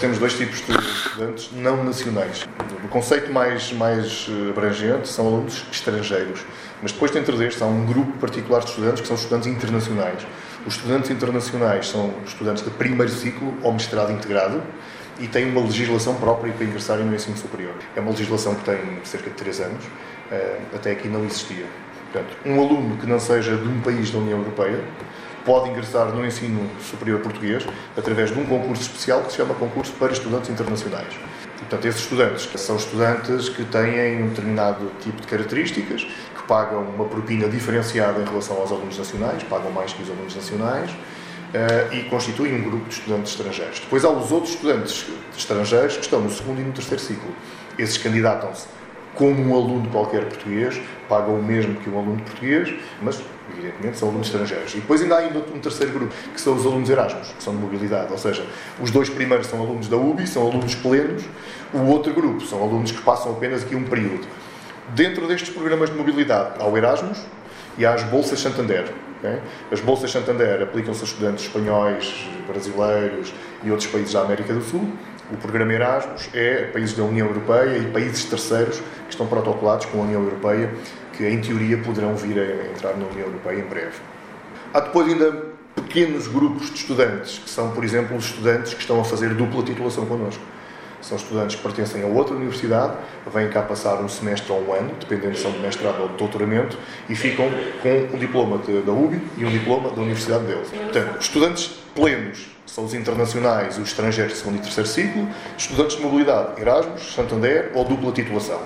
temos dois tipos de estudantes não nacionais. O conceito mais abrangente são alunos estrangeiros, mas depois dentro destes há um grupo particular de estudantes que são estudantes internacionais. Os estudantes internacionais são estudantes de primeiro ciclo ou mestrado integrado e têm uma legislação própria para ingressarem no ensino superior. É uma legislação que tem cerca de 3 anos, até aqui não existia. Portanto, um aluno que não seja de um país da União Europeia pode ingressar no ensino superior português através de um concurso especial que se chama Concurso para Estudantes Internacionais. Portanto, esses estudantes são estudantes que têm um determinado tipo de características, que pagam uma propina diferenciada em relação aos alunos nacionais, pagam mais que os alunos nacionais, e constituem um grupo de estudantes estrangeiros. Depois há os outros estudantes estrangeiros que estão no segundo e no terceiro ciclo. Esses candidatam-se como um aluno qualquer português, pagam o mesmo que um aluno português, mas, evidentemente, são alunos estrangeiros. E depois ainda há um terceiro grupo, que são os alunos Erasmus, que são de mobilidade. Ou seja, os dois primeiros são alunos da UBI, são alunos plenos. O outro grupo são alunos que passam apenas aqui um período. Dentro destes programas de mobilidade há o Erasmus e há as Bolsas Santander. Okay? As Bolsas Santander aplicam-se a estudantes espanhóis, brasileiros e outros países da América do Sul. O programa Erasmus é países da União Europeia e países terceiros que estão protocolados com a União Europeia, que em teoria poderão vir a entrar na União Europeia em breve. Há depois ainda pequenos grupos de estudantes, que são, por exemplo, os estudantes que estão a fazer dupla titulação connosco. São estudantes que pertencem a outra universidade, vêm cá passar um semestre ou um ano, dependendo se são de mestrado ou de doutoramento, e ficam com um diploma da UBI e um diploma da universidade deles. Portanto, estudantes plenos são os internacionais e os estrangeiros de segundo e terceiro ciclo, estudantes de mobilidade, Erasmus, Santander ou dupla titulação.